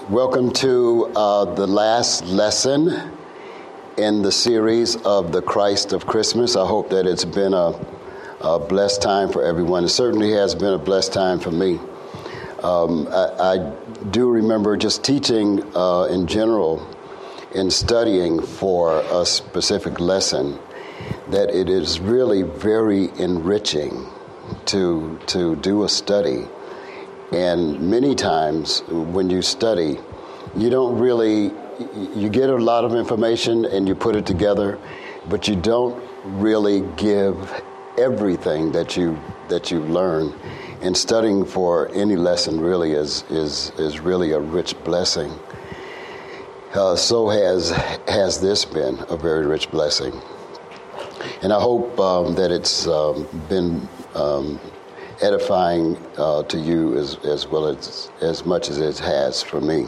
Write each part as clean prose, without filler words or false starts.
Welcome to the last lesson in the series of the Christ of Christmas. I hope that it's been a blessed time for everyone. It certainly has been a blessed time for me. I do remember just teaching in general and studying for a specific lesson that it is really very enriching to do a study. And many times when you study, you get a lot of information and you put it together, but you don't really give everything that you learn. And studying for any lesson really is really a rich blessing. So has this been a very rich blessing. And I hope that it's been edifying to you as well as much as it has for me.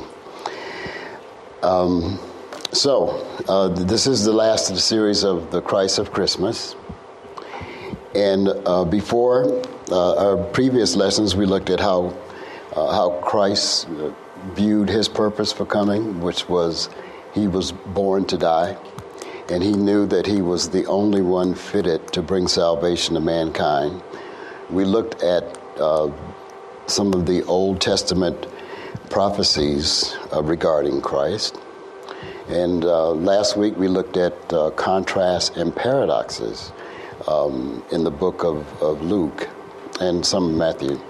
This is the last of the series of the Christ of Christmas. And before our previous lessons, we looked at how Christ viewed his purpose for coming, which was he was born to die. And he knew that he was the only one fitted to bring salvation to mankind. We looked at some of the Old Testament prophecies regarding Christ. And last week we looked at contrasts and paradoxes in the book of Luke and some of Matthew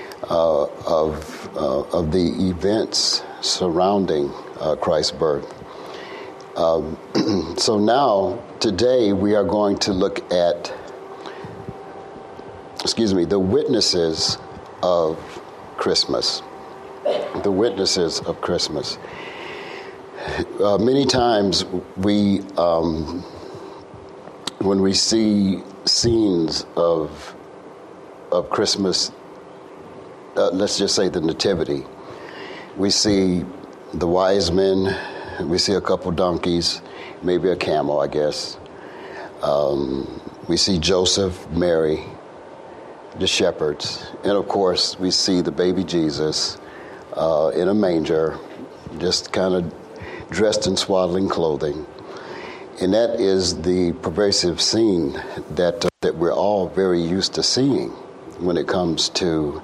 of the events surrounding Christ's birth. So now, today, we are going to look at the witnesses of Christmas. The witnesses of Christmas. Many times when we see scenes of Christmas, let's just say the Nativity, we see the wise men, we see a couple donkeys, maybe a camel, I guess. We see Joseph, Mary, the shepherds, and of course we see the baby Jesus in a manger, just kind of dressed in swaddling clothing. And that is the pervasive scene that we're all very used to seeing when it comes to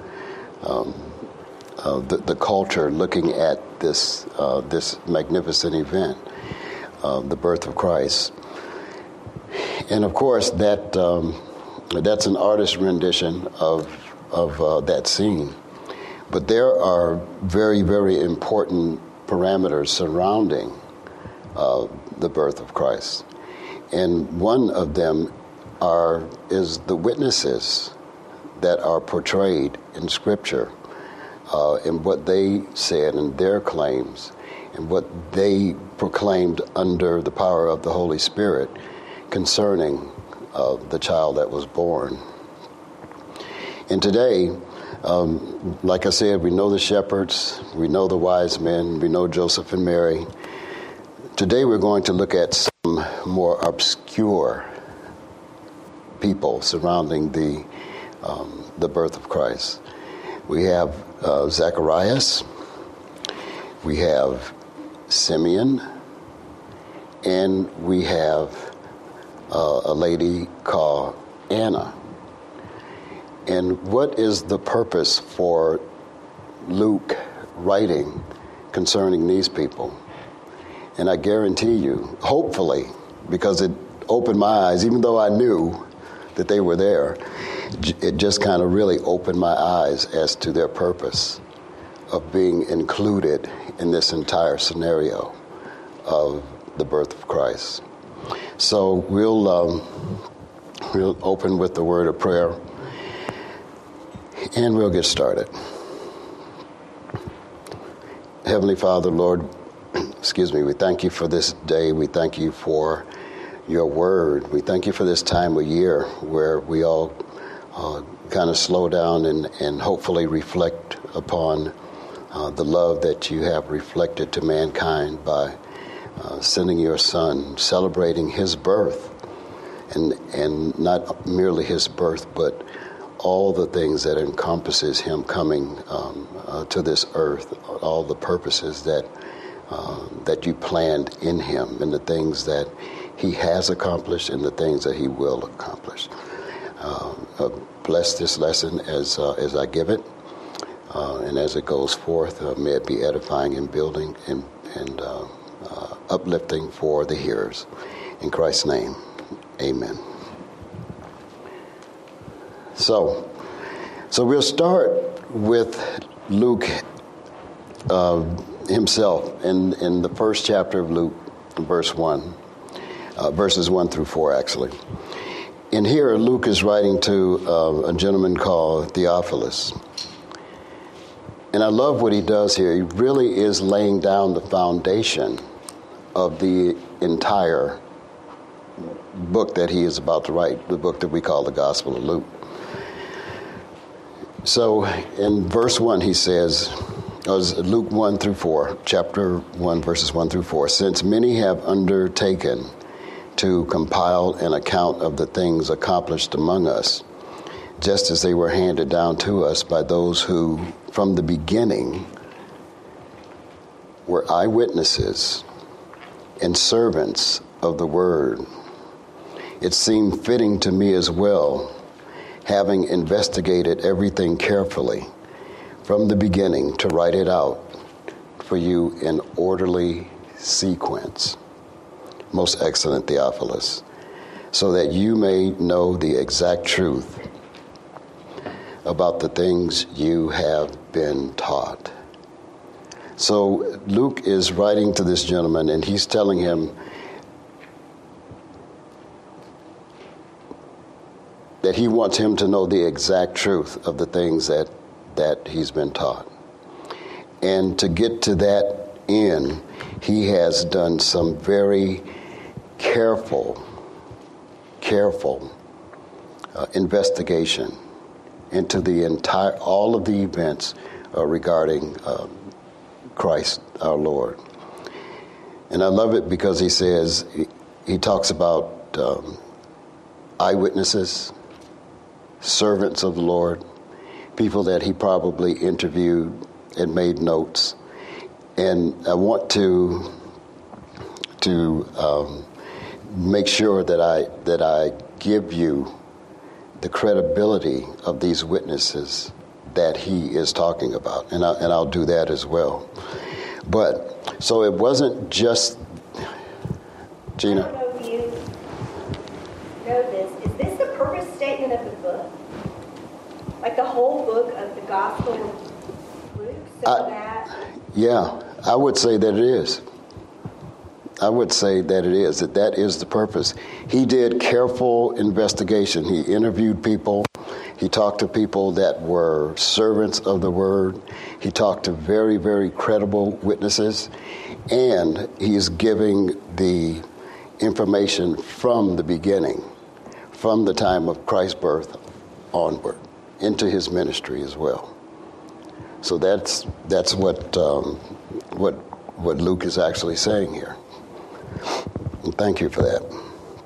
the culture looking at this magnificent event, the birth of Christ. And of course that's an artist's rendition of that scene. But there are very, very important parameters surrounding the birth of Christ. And one of them is the witnesses that are portrayed in Scripture, and what they said and their claims, and what they proclaimed under the power of the Holy Spirit concerning the child that was born. And today, like I said, we know the shepherds, we know the wise men, we know Joseph and Mary. Today we're going to look at some more obscure people surrounding the birth of Christ. We have Zacharias, we have Simeon, and we have a lady called Anna. And what is the purpose for Luke writing concerning these people? And I guarantee you, hopefully, because it opened my eyes, even though I knew that they were there, it just kind of really opened my eyes as to their purpose of being included in this entire scenario of the birth of Christ. So we'll open with the word of prayer, and we'll get started. Heavenly Father, Lord, we thank you for this day. We thank you for your word. We thank you for this time of year where we all kind of slow down and hopefully reflect upon the love that you have reflected to mankind by sending your son, celebrating his birth, and not merely his birth, but all the things that encompasses him coming to this earth, all the purposes that you planned in him, and the things that he has accomplished and the things that he will accomplish. Bless this lesson as I give it, and as it goes forth, may it be edifying and building and uplifting for the hearers. In Christ's name, amen. So we'll start with Luke himself in the first chapter of Luke, verses 1 through 4, actually. And here Luke is writing to a gentleman called Theophilus. And I love what he does here. He really is laying down the foundation of the entire book that he is about to write, the book that we call the Gospel of Luke. So in verse 1 he says, Luke 1 through 4, chapter 1, verses 1 through 4, since many have undertaken to compile an account of the things accomplished among us, just as they were handed down to us by those who, from the beginning, were eyewitnesses and servants of the word. It seemed fitting to me as well, having investigated everything carefully from the beginning, to write it out for you in orderly sequence. Most excellent Theophilus, so that you may know the exact truth about the things you have been taught. So Luke is writing to this gentleman, and he's telling him that he wants him to know the exact truth of the things that he's been taught. And to get to that end, he has done some very careful investigation into all of the events regarding Christ our Lord. And I love it because he says, he talks about eyewitnesses, servants of the Lord, people that he probably interviewed and made notes. And I want to make sure that I give you the credibility of these witnesses that he is talking about, and I'll do that as well. But so it wasn't just Gina. I don't know if you know this. Is this the purpose statement of the book? Like the whole book of the Gospel of Luke? Yeah, I would say that it is. That is the purpose. He did careful investigation. He interviewed people. He talked to people that were servants of the word. He talked to very, very credible witnesses. And he's giving the information from the beginning, from the time of Christ's birth onward, into his ministry as well. So that's what Luke is actually saying here. And thank you for that.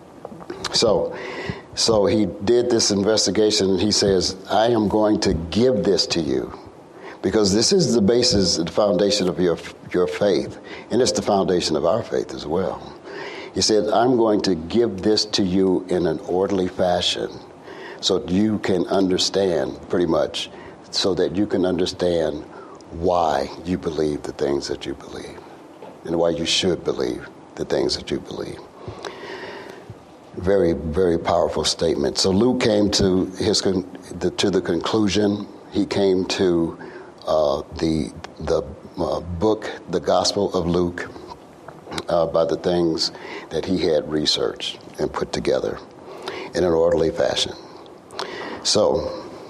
So he did this investigation, and he says, I am going to give this to you, because this is the basis, the foundation of your faith, and it's the foundation of our faith as well. He said, I'm going to give this to you in an orderly fashion so you can understand, pretty much, so that you can understand why you believe the things that you believe and why you should believe the things that you believe. Very, very powerful statement. So Luke came to the conclusion. He came to the book, the Gospel of Luke, by the things that he had researched and put together in an orderly fashion. So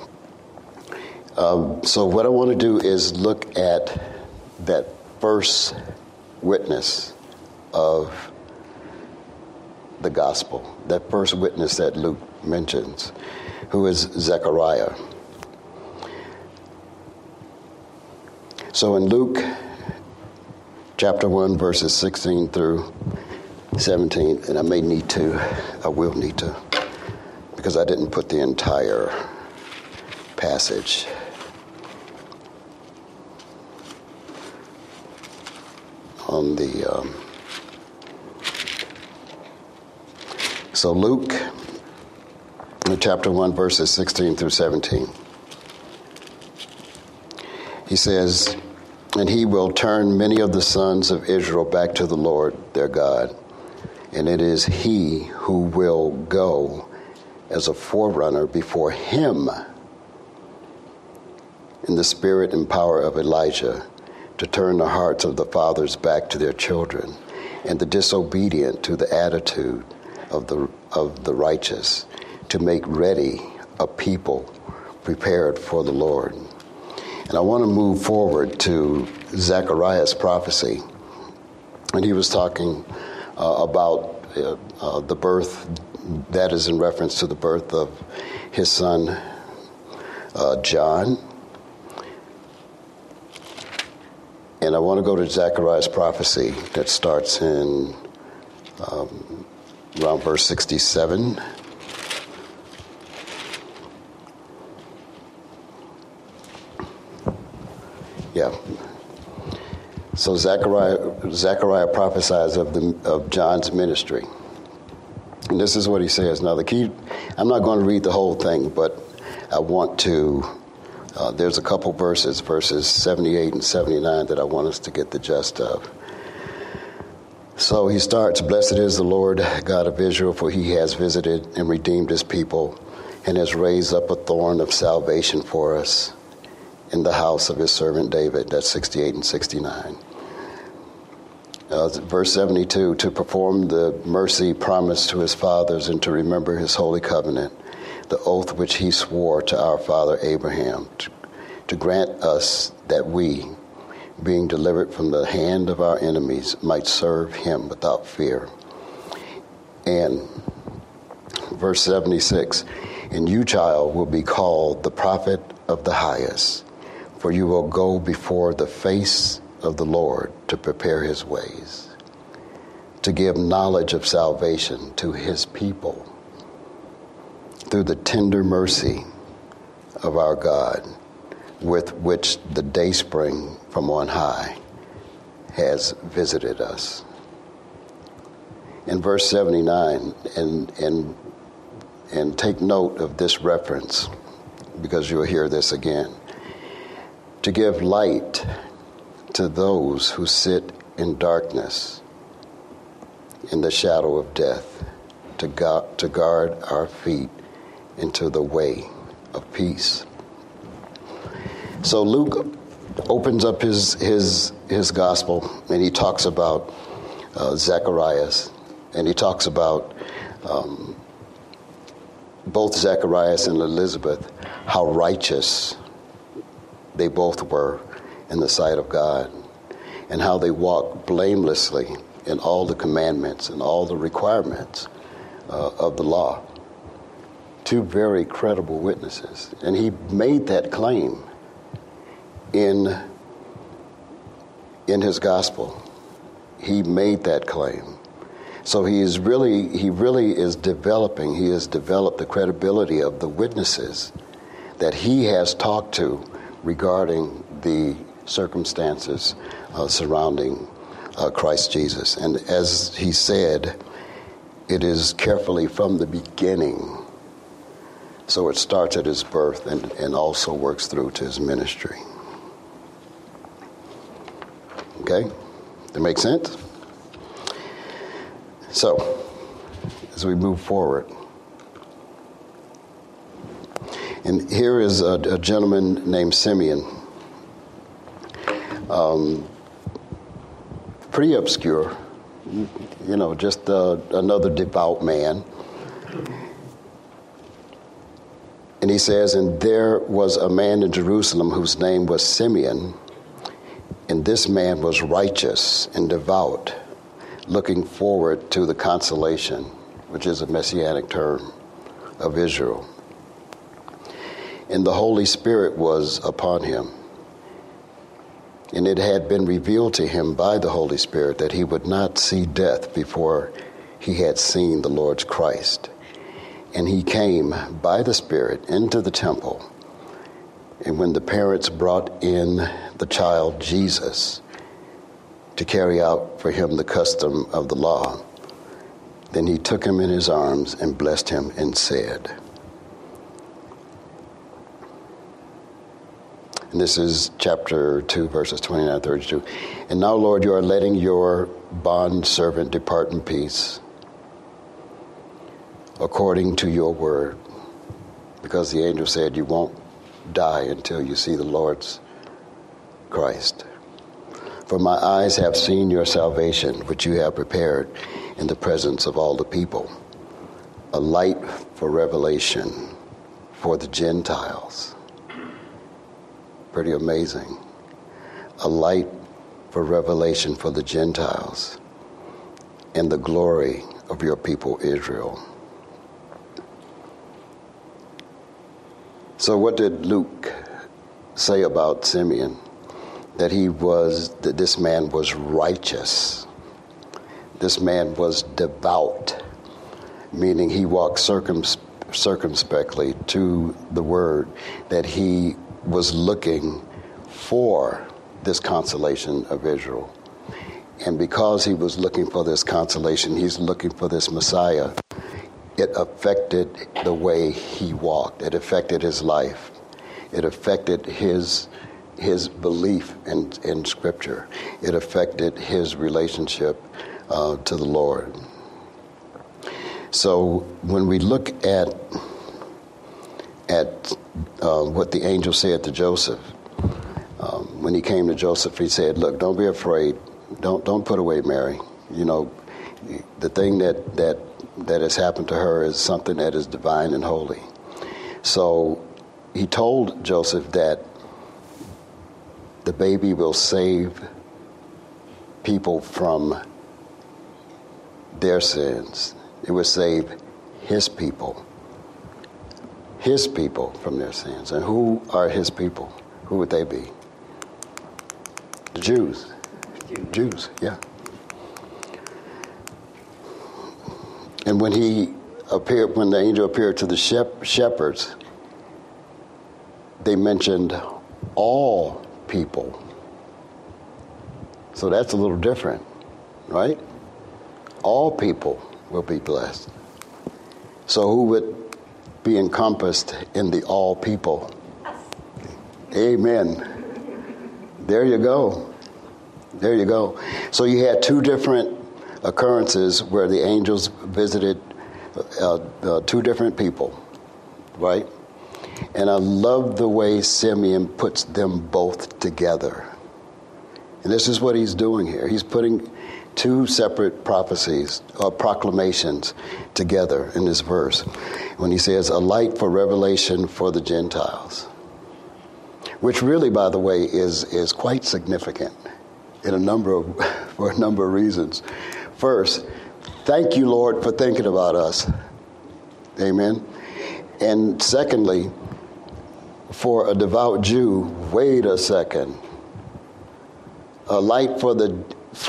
what I want to do is look at that first witness of the gospel, that first witness that Luke mentions, who is Zechariah. So in Luke chapter 1, verses 16 through 17, and I will need to, because I didn't put the entire passage. On the so Luke, chapter 1, verses 16 through 17. He says, "And he will turn many of the sons of Israel back to the Lord their God, and it is he who will go as a forerunner before him in the spirit and power of Elijah, to turn the hearts of the fathers back to their children, and the disobedient to the attitude of the righteous, to make ready a people prepared for the Lord." And I want to move forward to Zechariah's prophecy. And he was talking about the birth, that is in reference to the birth of his son, John. And I want to go to Zechariah's prophecy that starts in around verse 67. Yeah. So Zechariah prophesies of John's ministry. And this is what he says. Now the key, I'm not going to read the whole thing, but I want to, there's a couple verses 78 and 79 that I want us to get the gist of. So he starts, "Blessed is the Lord God of Israel, for he has visited and redeemed his people, and has raised up a thorn of salvation for us in the house of his servant David." That's 68 and 69. Verse 72, "To perform the mercy promised to his fathers, and to remember his holy covenant, the oath which he swore to our father Abraham, to grant us that we, being delivered from the hand of our enemies, might serve him without fear." And verse 76, "And you, child, will be called the prophet of the highest, for you will go before the face of the Lord to prepare his ways, to give knowledge of salvation to his people, through the tender mercy of our God, with which the dayspring from on high has visited us." In verse 79, and take note of this reference, because you'll hear this again. "To give light to those who sit in darkness, in the shadow of death, to guard our feet into the way of peace." So Luke opens up his gospel, and he talks about Zacharias, and he talks about both Zacharias and Elizabeth, how righteous they both were in the sight of God, and how they walked blamelessly in all the commandments and all the requirements of the law. Two very credible witnesses. And he made that claim in his gospel. He made that claim. So he really is developing, he has developed the credibility of the witnesses that he has talked to regarding the circumstances surrounding Christ Jesus. And as he said, it is carefully from the beginning. So it starts at his birth and also works through to his ministry. Okay? That makes sense? So, as we move forward, and here is a gentleman named Simeon, pretty obscure, just another devout man. And he says, "And there was a man in Jerusalem whose name was Simeon, and this man was righteous and devout, looking forward to the consolation," which is a messianic term, "of Israel. And the Holy Spirit was upon him. And it had been revealed to him by the Holy Spirit that he would not see death before he had seen the Lord's Christ. And he came by the Spirit into the temple. And when the parents brought in the child Jesus to carry out for him the custom of the law, then he took him in his arms and blessed him and said, and this is chapter 2, verses 29 32. And now, Lord, you are letting your bond servant depart in peace according to your word. Because the angel said you won't die until you see the Lord's Christ. For my eyes have seen your salvation, which you have prepared in the presence of all the people, a light for revelation for the Gentiles. Pretty amazing. A light for revelation for the Gentiles and the glory of your people Israel. So what did Luke say about Simeon? That this man was righteous. This man was devout, meaning he walked circumspectly to the word, that he was looking for this consolation of Israel. And because he was looking for this consolation, he's looking for this Messiah, it affected the way he walked. It affected his life. It affected his belief in Scripture. It affected his relationship to the Lord. So when we look at what the angel said to Joseph, when he came to Joseph, he said, "Look, don't be afraid. Don't put away Mary. You know, the thing that has happened to her is something that is divine and holy." So he told Joseph that the baby will save people from their sins. It will save his people from their sins. And who are his people? Who would they be? The Jews. Jews, yeah. And when the angel appeared to the shepherds, they mentioned all people. So that's a little different, right? All people will be blessed. So who would be encompassed in the all people? Amen. There you go. There you go. So you had two different occurrences where the angels visited two different people, right? And I love the way Simeon puts them both together. And this is what he's doing here. He's putting two separate prophecies or proclamations together in this verse when he says, a light for revelation for the Gentiles, which really, by the way, is quite significant for a number of reasons. First, thank you, Lord, for thinking about us. Amen. And secondly, for a devout Jew, wait a second. A light for the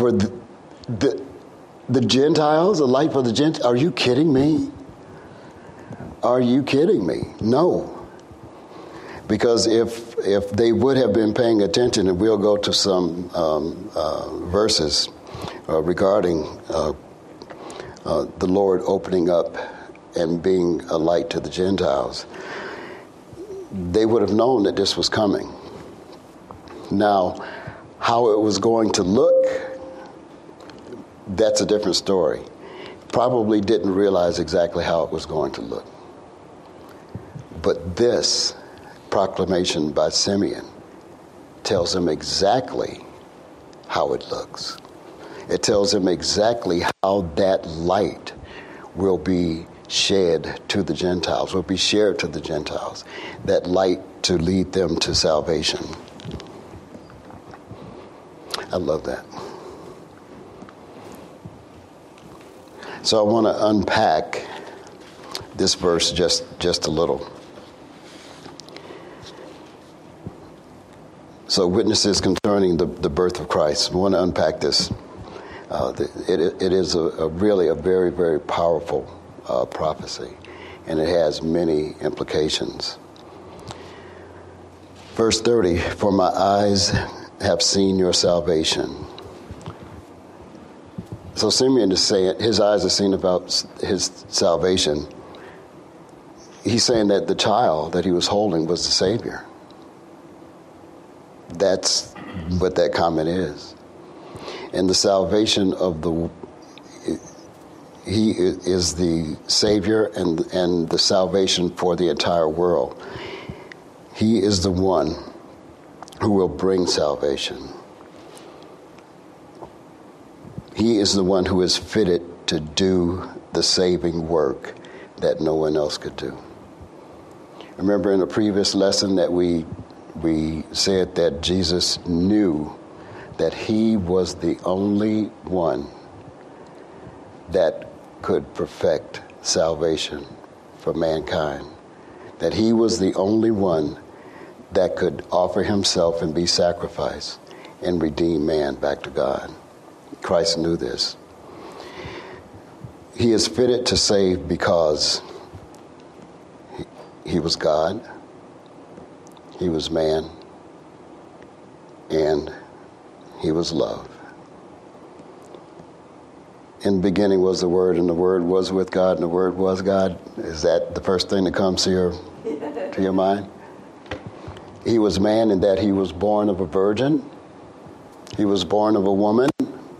Gentiles? A light for the Gentiles? Are you kidding me? Are you kidding me? No. Because if they would have been paying attention, and we'll go to some verses regarding the Lord opening up and being a light to the Gentiles, they would have known that this was coming. Now, how it was going to look, that's a different story. Probably didn't realize exactly how it was going to look. But this proclamation by Simeon tells him exactly how it looks. It tells him exactly how that light will be shed to the Gentiles, will be shared to the Gentiles. That light to lead them to salvation. I love that. So I want to unpack this verse just a little. So witnesses concerning the birth of Christ. I want to unpack this. It is really a very, very powerful prophecy, and it has many implications. Verse 30, for my eyes have seen your salvation. So Simeon is saying, his eyes have seen about his salvation. He's saying that the child that he was holding was the Savior. That's what that comment is. And the salvation of he is the Savior and the salvation for the entire world. He is the one who will bring salvation. He is the one who is fitted to do the saving work that no one else could do. Remember in a previous lesson that we said that Jesus knew that he was the only one that could perfect salvation for mankind. That he was the only one that could offer himself and be sacrificed and redeem man back to God. Christ knew this. He is fitted to save because he was God, he was man, and he was love. In the beginning was the Word, and the Word was with God, and the Word was God. Is that the first thing that comes to your mind? He was man in that he was born of a virgin. He was born of a woman.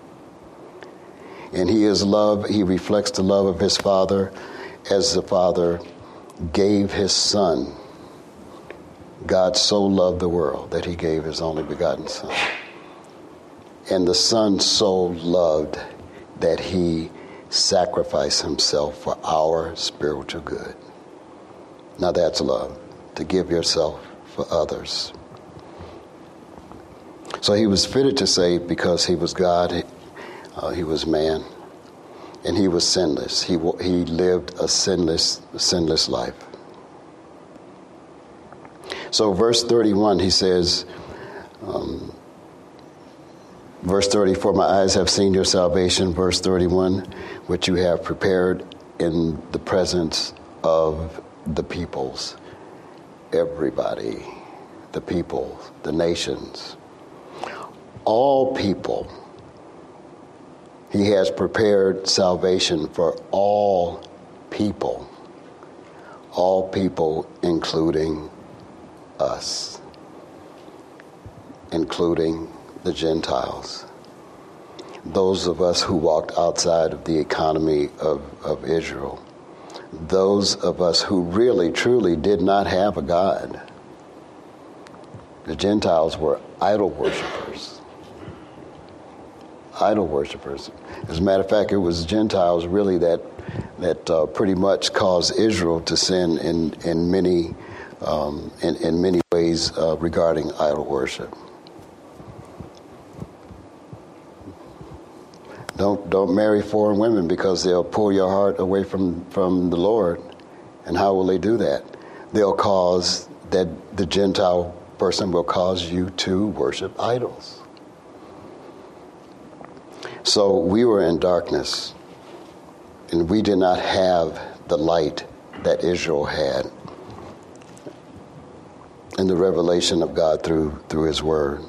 And he is love. He reflects the love of his Father as the Father gave his Son. God so loved the world that he gave his only begotten Son. And the Son so loved that he sacrificed himself for our spiritual good. Now that's love, to give yourself for others. So he was fitted to save because he was God, he was man, and he was sinless. He lived a sinless life. So verse 31, he says, verse 30, for my eyes have seen your salvation. Verse 31, which you have prepared in the presence of the peoples. Everybody, the people, the nations, all people. He has prepared salvation for all people including us, including the Gentiles, those of us who walked outside of the economy of Israel, those of us who really, truly did not have a God. The Gentiles were idol worshipers. Idol worshipers. As a matter of fact, it was Gentiles really that pretty much caused Israel to sin in many ways regarding idol worship. Don't marry foreign women because they'll pull your heart away from the Lord. And how will they do that? They'll cause that the Gentile person will cause you to worship idols. So we were in darkness, and we did not have the light that Israel had in the revelation of God through his word.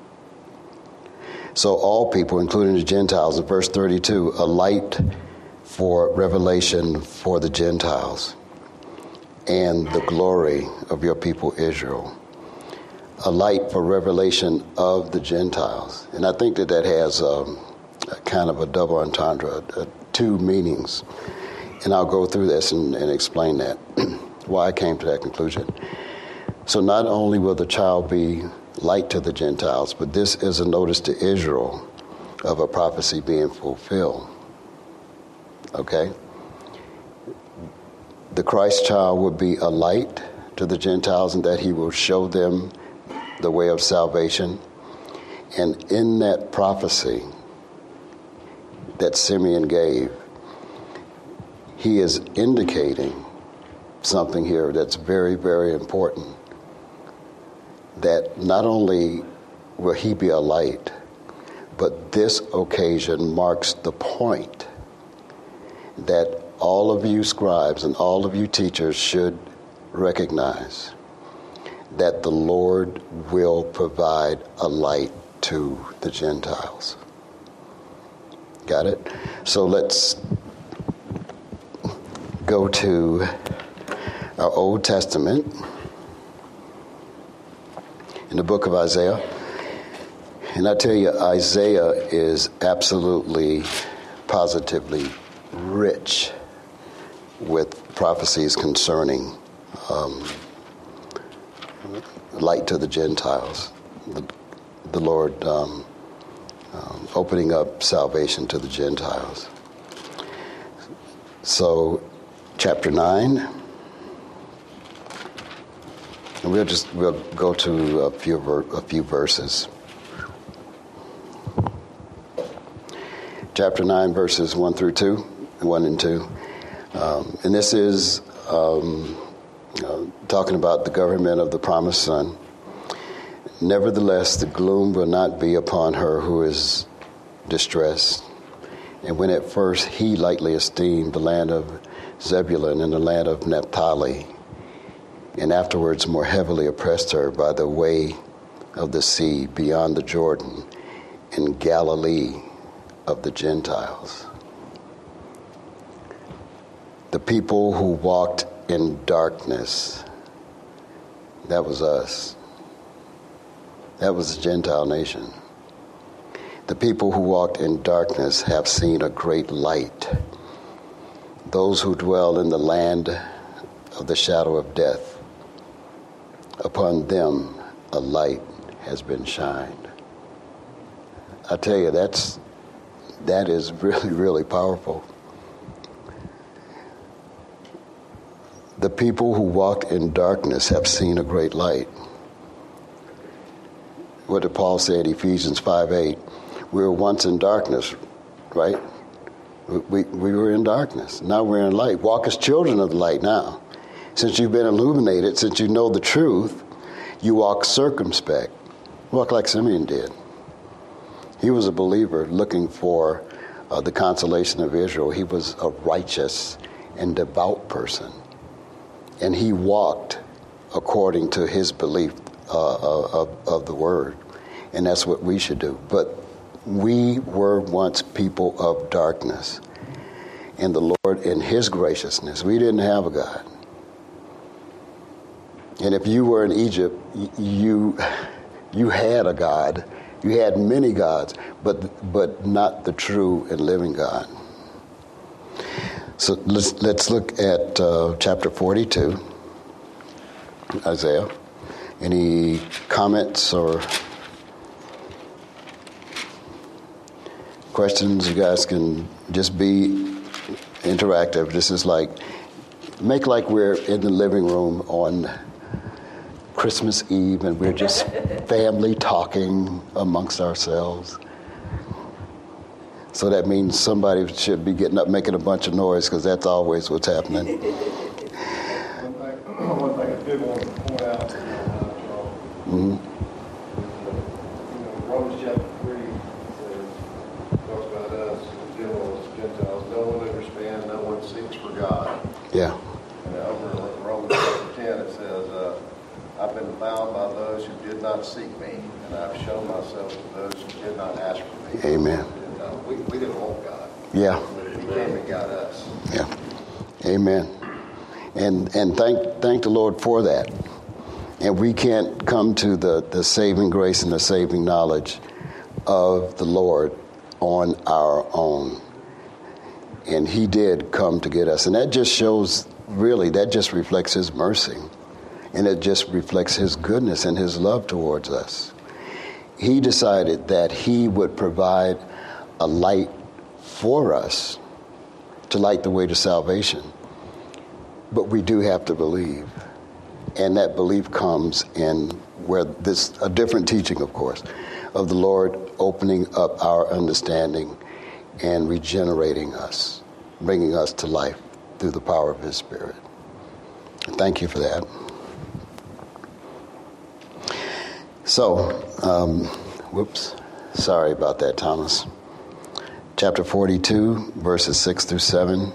So all people, including the Gentiles, in verse 32, a light for revelation for the Gentiles and the glory of your people Israel. A light for revelation of the Gentiles. And I think that has a kind of a double entendre, two meanings. And I'll go through this and explain that, why I came to that conclusion. So not only will the child be light to the Gentiles, but this is a notice to Israel of a prophecy being fulfilled. Okay? The Christ child would be a light to the Gentiles in that he will show them the way of salvation. And in that prophecy that Simeon gave, he is indicating something here that's very, very important. That not only will he be a light, but this occasion marks the point that all of you scribes and all of you teachers should recognize that the Lord will provide a light to the Gentiles. Got it? So let's go to our Old Testament in the book of Isaiah. And I tell you, Isaiah is absolutely, positively rich with prophecies concerning light to the Gentiles, the Lord opening up salvation to the Gentiles. So, chapter 9, and we'll go to a few verses. Chapter 9, verses 1 and 2. And this is talking about the government of the promised Son. Nevertheless, the gloom will not be upon her who is distressed. And when at first he lightly esteemed the land of Zebulun and the land of Naphtali, and afterwards more heavily oppressed her by the way of the sea beyond the Jordan, in Galilee of the Gentiles. The people who walked in darkness, that was us. That was the Gentile nation. The people who walked in darkness have seen a great light. Those who dwell in the land of the shadow of death, upon them a light has been shined. I tell you, that is really, really powerful. The people who walked in darkness have seen a great light. What did Paul say in Ephesians 5:8? We were once in darkness, right? We were in darkness. Now we're in light. Walk as children of the light now. Since you've been illuminated, since you know the truth, you walk circumspect. Walk like Simeon did. He was a believer looking for the consolation of Israel. He was a righteous and devout person. And he walked according to his belief of the word. And that's what we should do. But we were once people of darkness. And the Lord, in his graciousness, we didn't have a God. And if you were in Egypt, you had a God. You had many gods, but not the true and living God. So let's look at chapter 42, Isaiah. Any comments or questions? You guys can just be interactive. This is make like we're in the living room on Christmas Eve and we're just family talking amongst ourselves. So that means somebody should be getting up making a bunch of noise, because that's always what's happening. One thing I did want to point out, Mm-hmm. Romans chapter 3 talks about us in general as Gentiles. No one understands, no one seeks for God. Yeah. And over in Romans chapter 10 it says, I've been found by those who did not seek me, and I've shown myself to those who did not ask for me. Amen. We didn't want God. Yeah. He came and got us. Yeah. Amen. And thank the Lord for that. And we can't come to the saving grace and the saving knowledge of the Lord on our own. And he did come to get us. And that just shows, really, that just reflects his mercy. And it just reflects his goodness and his love towards us. He decided that he would provide a light for us to light the way to salvation. But we do have to believe. And that belief comes in where this, a different teaching, of course, of the Lord opening up our understanding and regenerating us, bringing us to life through the power of his Spirit. Thank you for that. So, sorry about that, Thomas. Chapter 42, verses 6 through 7.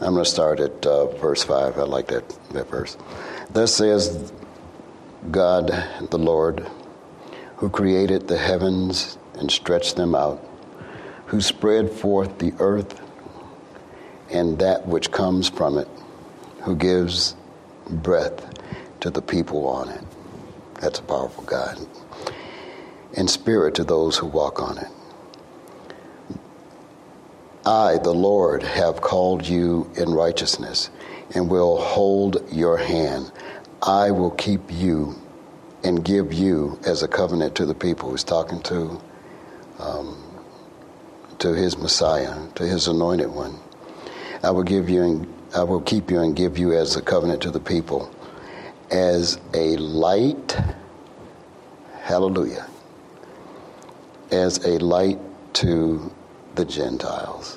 I'm going to start at verse 5. I like that verse. Thus says God, the Lord, who created the heavens and stretched them out, who spread forth the earth and that which comes from it, who gives breath to the people on it. That's a powerful God. And spirit to those who walk on it. I, the Lord, have called you in righteousness and will hold your hand. I will keep you and give you as a covenant to the people. He's talking to his Messiah, to his anointed one. I will keep you and give you as a covenant to the people, as a light, hallelujah, as a light to the Gentiles.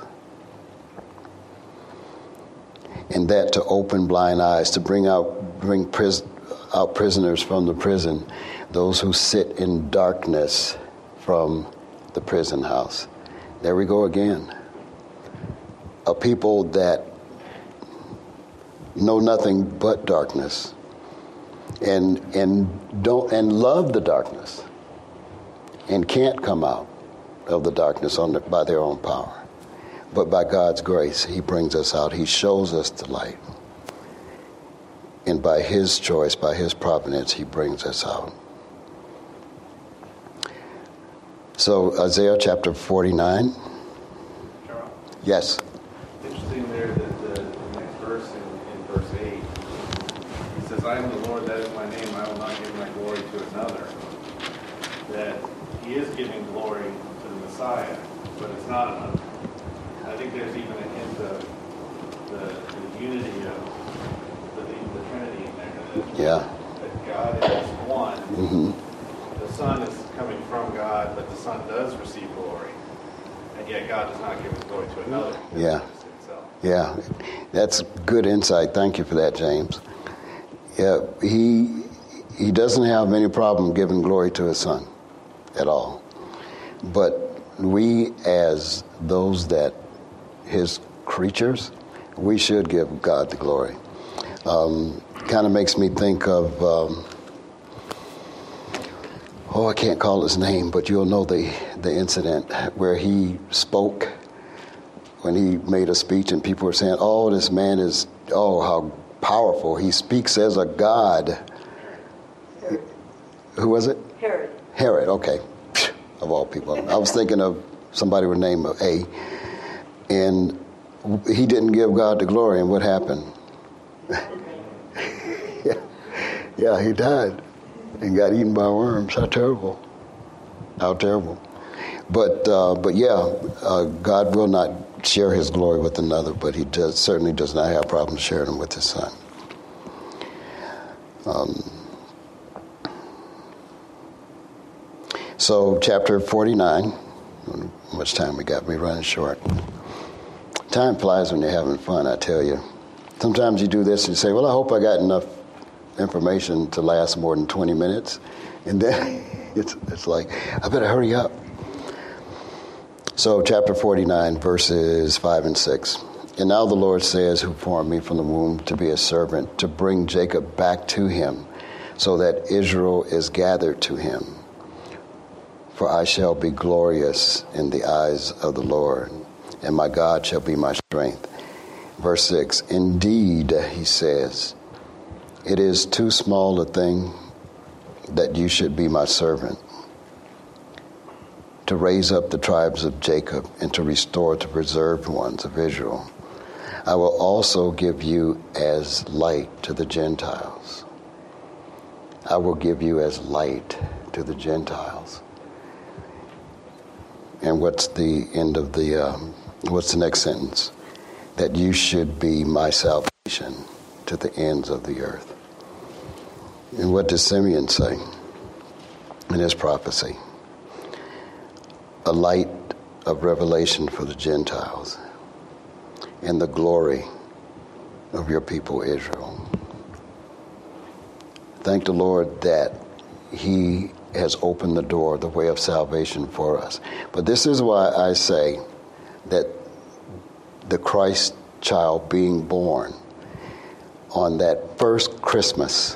And that to open blind eyes, to bring out prisoners from the prison, those who sit in darkness from the prison house. There we go again. A people that know nothing but darkness and love the darkness and can't come out of the darkness by their own power. But by God's grace, he brings us out. He shows us the light. And by his choice, by his providence, he brings us out. So Isaiah chapter 49. Charles? Yes. Interesting there that the next verse in verse 8, he says, I am the Lord, that is my name, I will not give my glory to another. That he is giving glory to the Messiah, but it's not another. I think there's even a hint of the unity of the Trinity in there. That God is one. Mm-hmm. The Son is coming from God, but the Son does receive glory. And yet God does not give his glory to another. Yeah. Yeah. That's good insight. Thank you for that, James. Yeah, he doesn't have any problem giving glory to his Son at all. But we, as those that his creatures, we should give God the glory. Kind of makes me think of, I can't call his name, but you'll know the incident where he spoke, when he made a speech and people were saying, this man is, how powerful. He speaks as a god. Who was it? Herod, okay. Of all people. I was thinking of somebody with the name of A. And he didn't give God the glory, and what happened? yeah, he died and got eaten by worms. How terrible. But God will not share his glory with another, but he certainly does not have problems sharing them with his Son. So chapter 49, how much time we got? We're running short. Time flies when you're having fun, I tell you. Sometimes you do this and you say, well, I hope I got enough information to last more than 20 minutes. And then it's like, I better hurry up. So chapter 49, verses 5 and 6. And now the Lord says, who formed me from the womb to be a servant, to bring Jacob back to him, so that Israel is gathered to him. For I shall be glorious in the eyes of the Lord, and my God shall be my strength. Verse 6, indeed, he says, it is too small a thing that you should be my servant, to raise up the tribes of Jacob and to restore the preserved ones of Israel. I will also give you as light to the Gentiles. I will give you as light to the Gentiles. And what's the end of what's the next sentence? That you should be my salvation to the ends of the earth. And what does Simeon say in his prophecy? A light of revelation for the Gentiles and the glory of your people Israel. Thank the Lord that he has opened the door, the way of salvation for us. But this is why I say that the Christ child being born on that first Christmas.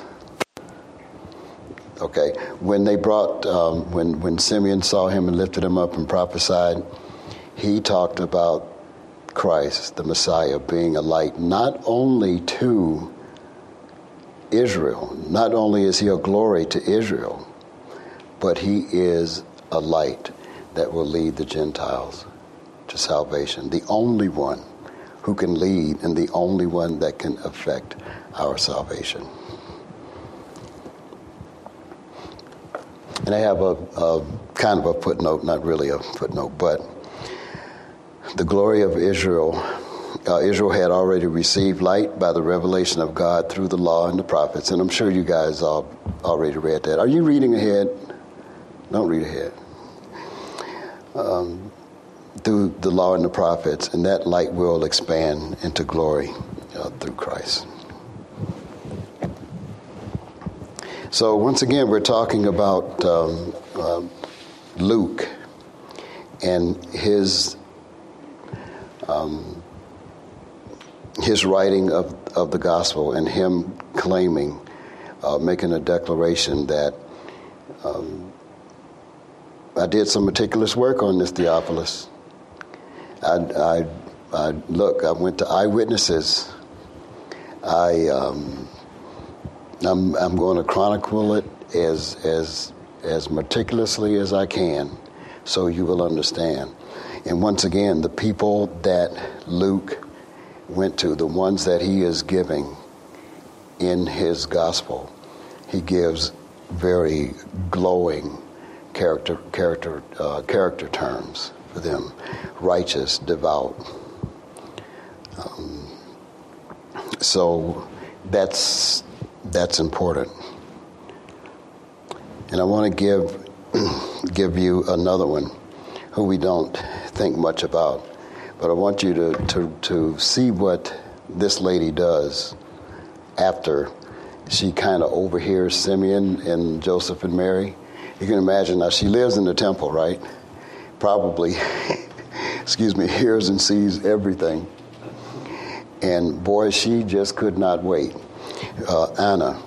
Okay, when they brought, when Simeon saw him and lifted him up and prophesied, he talked about Christ, the Messiah, being a light not only to Israel, not only is he a glory to Israel, but he is a light that will lead the Gentiles to salvation. The only one who can lead and the only one that can affect our salvation. And I have a kind of a footnote, not really a footnote, but the glory of Israel. Israel had already received light by the revelation of God through the law and the prophets. And I'm sure you guys all already read that. Are you reading ahead? Don't read ahead. Through the law and the prophets, and that light will expand into glory through Christ. So once again, we're talking about Luke and his writing of the gospel, and him claiming, making a declaration that I did some meticulous work on this, Theophilus. I went to eyewitnesses. I'm going to chronicle it as meticulously as I can, so you will understand. And once again, the people that Luke went to, the ones that he is giving in his gospel, he gives very glowing character terms for them: righteous, devout. So that's important. And I want to give you another one who we don't think much about, but I want you to see what this lady does after she kind of overhears Simeon and Joseph and Mary. You can imagine, now she lives in the temple, right? Probably, hears and sees everything. And boy, she just could not wait. Anna.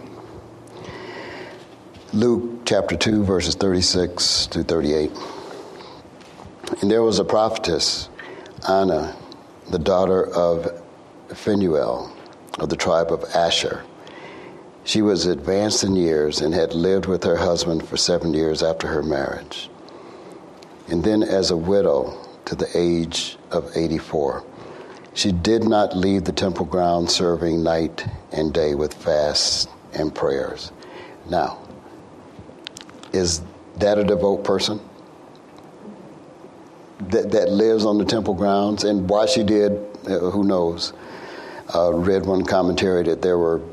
Luke chapter 2, verses 36 to 38. And there was a prophetess, Anna, the daughter of Phanuel, of the tribe of Asher. She was advanced in years and had lived with her husband for 7 years after her marriage, and then as a widow to the age of 84. She did not leave the temple grounds, serving night and day with fasts and prayers. Now, is that a devout person that lives on the temple grounds? And why she did, who knows? Read one commentary that there were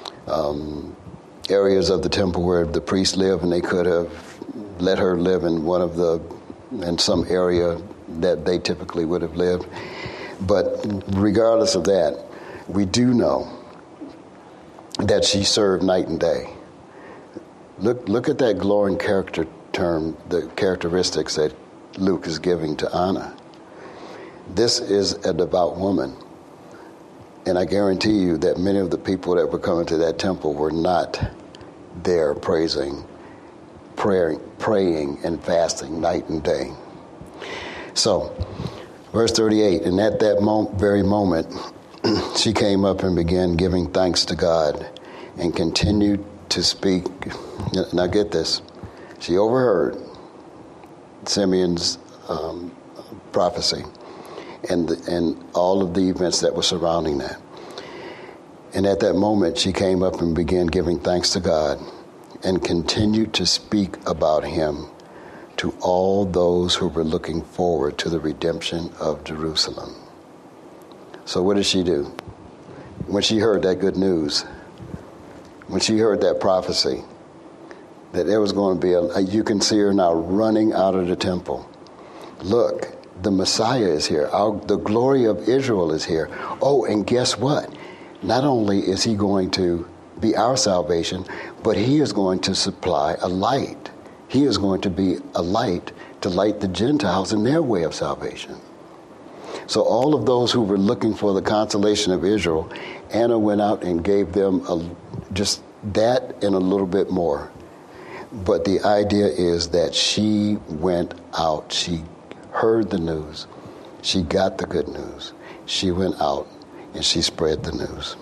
areas of the temple where the priests lived, and they could have let her live in some area that they typically would have lived. But regardless of that, we do know that she served night and day. Look at that glowing character term, the characteristics that Luke is giving to Anna. This is a devout woman. And I guarantee you that many of the people that were coming to that temple were not there praying and fasting night and day. So, verse 38, and at that very moment, she came up and began giving thanks to God and continued to speak. Now get this. She overheard Simeon's prophecy and all of the events that were surrounding that. And at that moment, she came up and began giving thanks to God and continued to speak about him to all those who were looking forward to the redemption of Jerusalem. So what did she do? When she heard that good news, when she heard that prophecy, that there was going to be you can see her now running out of the temple. Look, the Messiah is here. The glory of Israel is here. Oh, and guess what? Not only is he going to be our salvation, but he is going to supply a light. He is going to be a light to light the Gentiles in their way of salvation. So all of those who were looking for the consolation of Israel, Anna went out and gave them just that and a little bit more. But the idea is that she went out. She heard the news. She got the good news. She went out and she spread the news.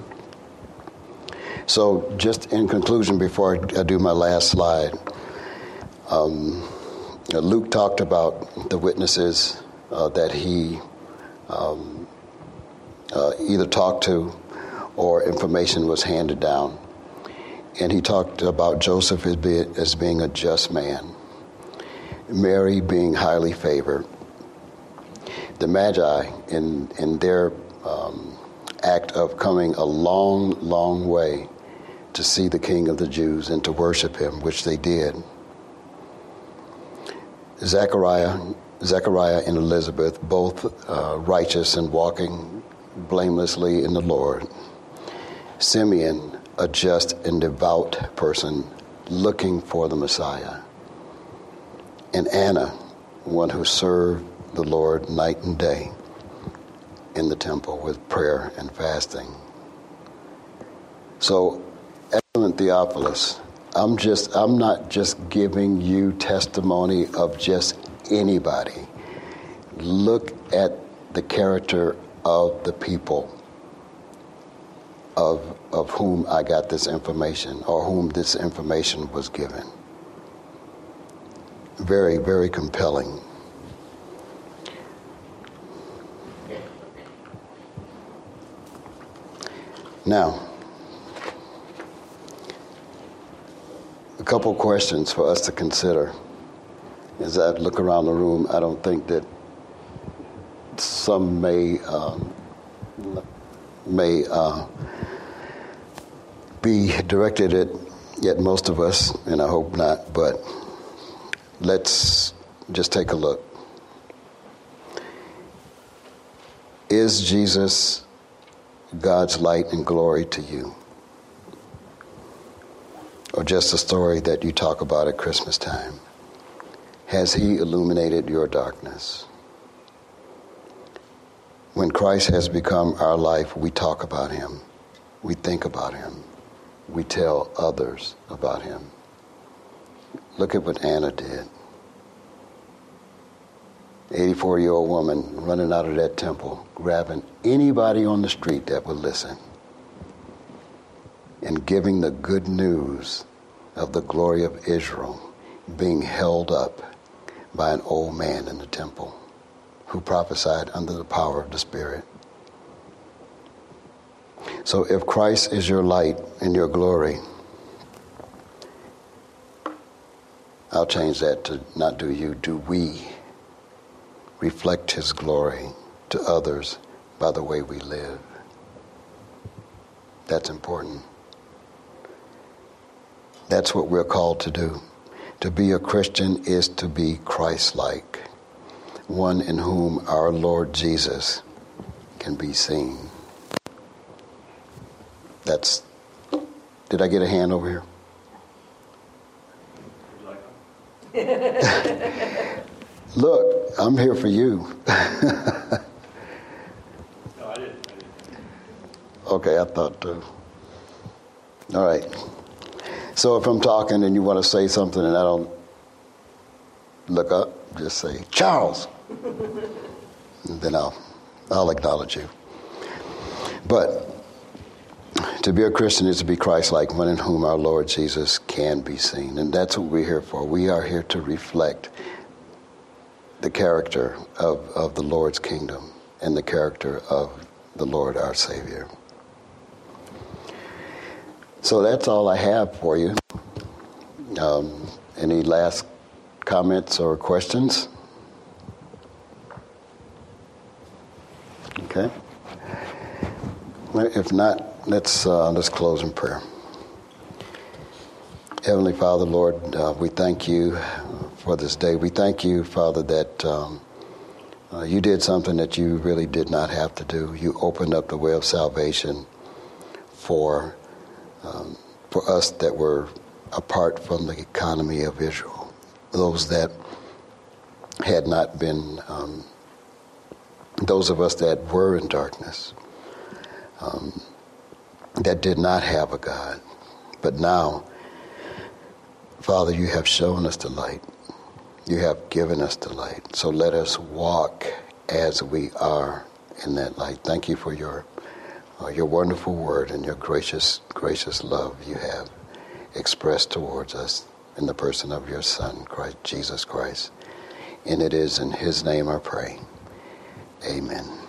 So just in conclusion, before I do my last slide, Luke talked about the witnesses that he either talked to or information was handed down. And he talked about Joseph as being a just man, Mary being highly favored. The Magi, in their act of coming a long, long way to see the King of the Jews and to worship him, which they did. Zechariah and Elizabeth, both righteous and walking blamelessly in the Lord. Simeon, a just and devout person looking for the Messiah. And Anna, one who served the Lord night and day in the temple with prayer and fasting. So, excellent Theophilus, I'm not just giving you testimony of just anybody. Look at the character of the people of whom I got this information, or whom this information was given. Very, very compelling. Now, a couple questions for us to consider. As I look around the room, I don't think that some may be directed at most of us, and I hope not, but let's just take a look. Is Jesus God's light and glory to you? Or just a story that you talk about at Christmas time? Has he illuminated your darkness? When Christ has become our life, we talk about him. We think about him. We tell others about him. Look at what Anna did. 84-year-old woman running out of that temple, grabbing anybody on the street that would listen, and giving the good news of the glory of Israel being held up by an old man in the temple who prophesied under the power of the Spirit. So if Christ is your light and your glory, I'll change that to not do you, do we reflect his glory to others by the way we live? That's important. That's what we're called to do. To be a Christian is to be Christ-like, one in whom our Lord Jesus can be seen. Did I get a hand over here? Look, I'm here for you. No, I didn't. Okay, I thought too. All right. So if I'm talking and you want to say something and I don't look up, just say, Charles. And then I'll acknowledge you. But to be a Christian is to be Christ-like, one in whom our Lord Jesus can be seen. And that's what we're here for. We are here to reflect the character of the Lord's kingdom and the character of the Lord our Savior. So that's all I have for you. Any last comments or questions? Okay. If not, let's close in prayer. Heavenly Father, Lord, we thank you for this day. We thank you, Father, that you did something that you really did not have to do. You opened up the way of salvation for us that were apart from the economy of Israel, those that had not been those of us that were in darkness, that did not have a God. But now, Father, you have shown us the light. You have given us the light. So let us walk as we are in that light. Thank you for your wonderful word and your gracious love you have expressed towards us in the person of your Son, Christ, Jesus Christ. And it is in his name I pray. Amen.